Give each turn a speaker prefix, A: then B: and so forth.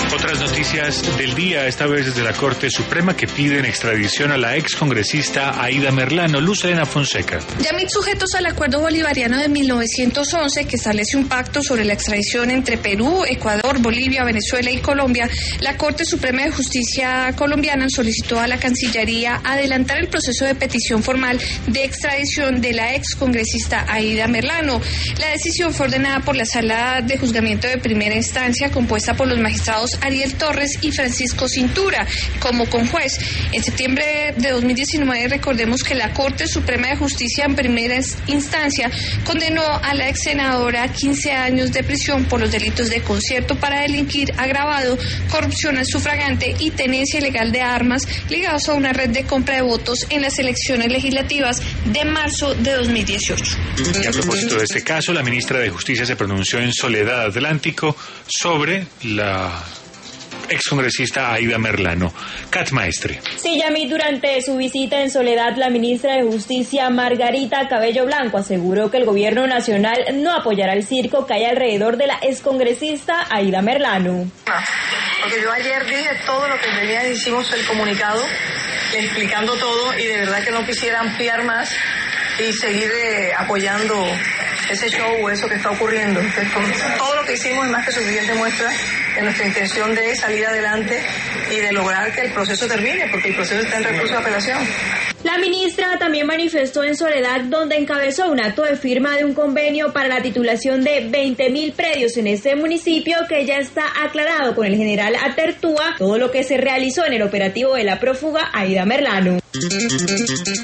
A: Otras noticias del día, esta vez desde la Corte Suprema, que piden extradición a la excongresista Aida Merlano. Luz Elena Fonseca.
B: Yamit, sujetos al Acuerdo Bolivariano de 1911, que establece un pacto sobre la extradición entre Perú, Ecuador, Bolivia, Venezuela y Colombia, la Corte Suprema de Justicia colombiana solicitó a la Cancillería adelantar el proceso de petición formal de extradición de la excongresista Aida Merlano. La decisión fue ordenada por la Sala de Juzgamiento de Primera Instancia, compuesta por los magistrados Ariel Torres y Francisco Cintura, como conjuez. En septiembre de 2019, recordemos que la Corte Suprema de Justicia en primera instancia condenó a la ex senadora a 15 años de prisión por los delitos de concierto para delinquir agravado, corrupción al sufragante y tenencia ilegal de armas ligados a una red de compra de votos en las elecciones legislativas de marzo de 2018.
A: Y a propósito de este caso, la ministra de Justicia se pronunció en Soledad Atlántico sobre la excongresista Aida Merlano. Cat Maestre.
C: Sí, Yamit, durante su visita en Soledad, la ministra de Justicia, Margarita Cabello Blanco, aseguró que el gobierno nacional no apoyará el circo que hay alrededor de la excongresista Aida Merlano.
D: Porque yo ayer dije todo lo que venía, hicimos el comunicado explicando todo y de verdad que no quisiera ampliar más y seguir apoyando ese show o eso que está ocurriendo. Entonces, todo lo que hicimos es más que suficiente muestra de nuestra intención de salir adelante y de lograr que el proceso termine, porque el proceso está en recurso de apelación.
C: La ministra también manifestó en Soledad, donde encabezó un acto de firma de un convenio para la titulación de 20.000 predios en este municipio, que ya está aclarado con el general Atertúa todo lo que se realizó en el operativo de la prófuga Aida Merlano.